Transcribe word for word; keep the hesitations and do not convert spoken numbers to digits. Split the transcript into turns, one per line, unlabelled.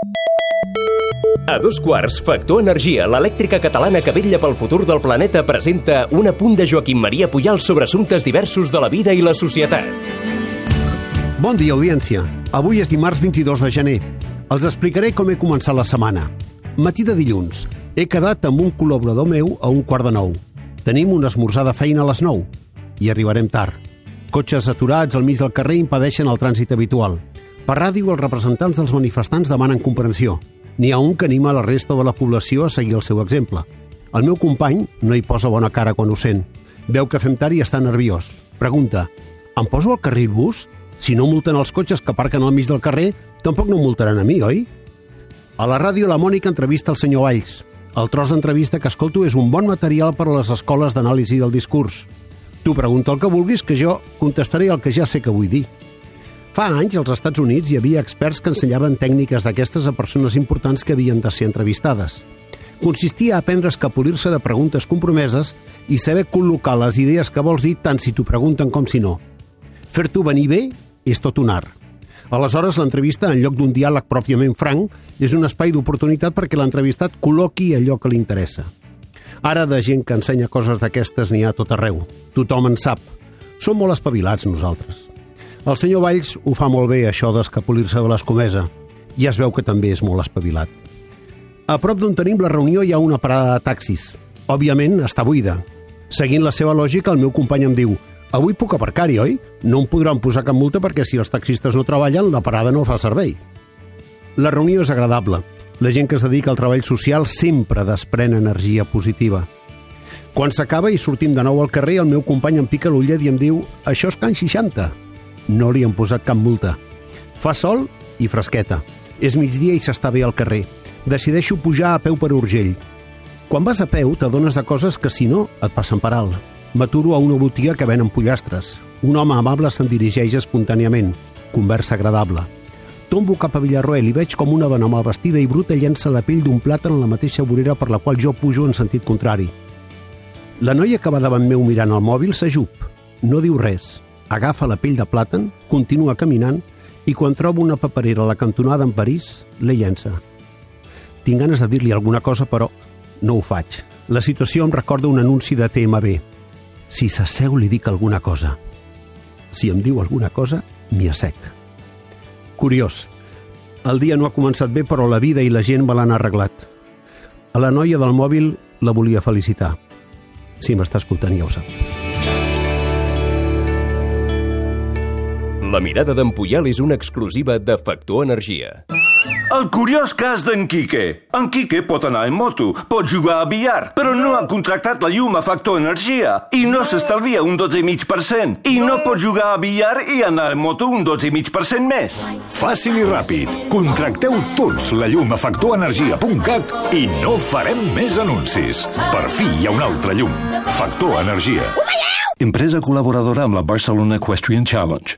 A dos quarts, Factor Energia, l'elèctrica catalana que vetlla pel futur del planeta, presenta un apunt de Joaquim Maria Pujal sobre assumptes diversos de la vida i la societat.
Bon dia, audiència. Avui és dimarts vint-i-dos de gener. Els explicaré com he començat la setmana. Matí de dilluns. He quedat amb un col·laborador meu a un quart de nou. Tenim un esmorzar de feina a les nou. I arribarem tard. Cotxes aturats al mig del carrer impedeixen el trànsit habitual. Per ràdio, els representants dels manifestants demanen comprensió. N'hi ha un que anima la resta de la població a seguir el seu exemple. El meu company no hi posa bona cara quan ho sent. Veu que fem tard i està nerviós. Pregunta: em poso al carril bus? Si no multen els cotxes que aparquen al mig del carrer, tampoc no multaran a mi, oi? A la ràdio, la Mònica entrevista el senyor Valls. El tros d'entrevista que escolto és un bon material per a les escoles d'anàlisi del discurs. Tu pregunta el que vulguis, que jo contestaré el que ja sé que vull dir. Fa anys, als Estats Units, hi havia experts que ensenyaven tècniques d'aquestes a persones importants que havien de ser entrevistades. Consistia a aprendre a escapolir-se de preguntes compromeses i saber col·locar les idees que vols dir tant si t'ho pregunten com si no. Fer-t'ho venir bé és tot un art. Aleshores, l'entrevista, en lloc d'un diàleg pròpiament franc, és un espai d'oportunitat perquè l'entrevistat col·loqui allò que li interessa. Ara, de gent que ensenya coses d'aquestes n'hi ha tot arreu. Tothom en sap. Som molt espavilats, nosaltres. El senyor Valls ho fa molt bé, això d'escapolir-se de l'escomesa. I es veu que també és molt espavilat. A prop d'on tenim la reunió hi ha una parada de taxis. Òbviament, està buida. Seguint la seva lògica, el meu company em diu: avui puc aparcar-hi, oi? No em podran posar cap multa perquè si els taxistes no treballen, la parada no fa servei. La reunió és agradable. La gent que es dedica al treball social sempre desprèn energia positiva. Quan s'acaba i sortim de nou al carrer, el meu company em pica l'ullet i em diu: això és Can seixanta. No li han posat cap multa. Fa sol i fresqueta. És migdia i s'està bé al carrer. Decideixo pujar a peu per Urgell. Quan vas a peu t'adones de coses que si no et passen per alt. M'aturo a una botiga que venen pollastres. Un home amable se'n dirigeix espontàniament. Conversa agradable. Tombo cap a Villarroel i veig com una dona mal vestida i bruta llença la pell d'un plàtan en la mateixa vorera per la qual jo pujo en sentit contrari. La noia que va davant meu mirant el mòbil s'ajup. No diu res. Agafa la pell de plàtan, continua caminant i quan troba una paperera a la cantonada en París, la llença. Tinc ganes de dir-li alguna cosa, però no ho faig. La situació em recorda un anunci de T M B. Si s'asseu li dic alguna cosa. Si em diu alguna cosa, m'hi assec. Curiós. El dia no ha començat bé, però la vida i la gent me l'han arreglat. A la noia del mòbil la volia felicitar. Si m'està escoltant ja ho sap.
La mirada d'en Pujal és una exclusiva de Factor Energia.
El curiós cas d'en Quique. En Quique pot anar en moto, pot jugar a billar, però no ha contractat la llum a Factor Energia i no s'estalvia un dotze coma cinc per cent. I no pot jugar a billar i anar en moto un dotze coma cinc per cent més.
Fàcil i ràpid. Contracteu tots la llum a factor energia punt cat i no farem més anuncis. Per fi hi ha una altra llum. Factor Energia.
Empresa col·laboradora amb la Barcelona Equestrian Challenge.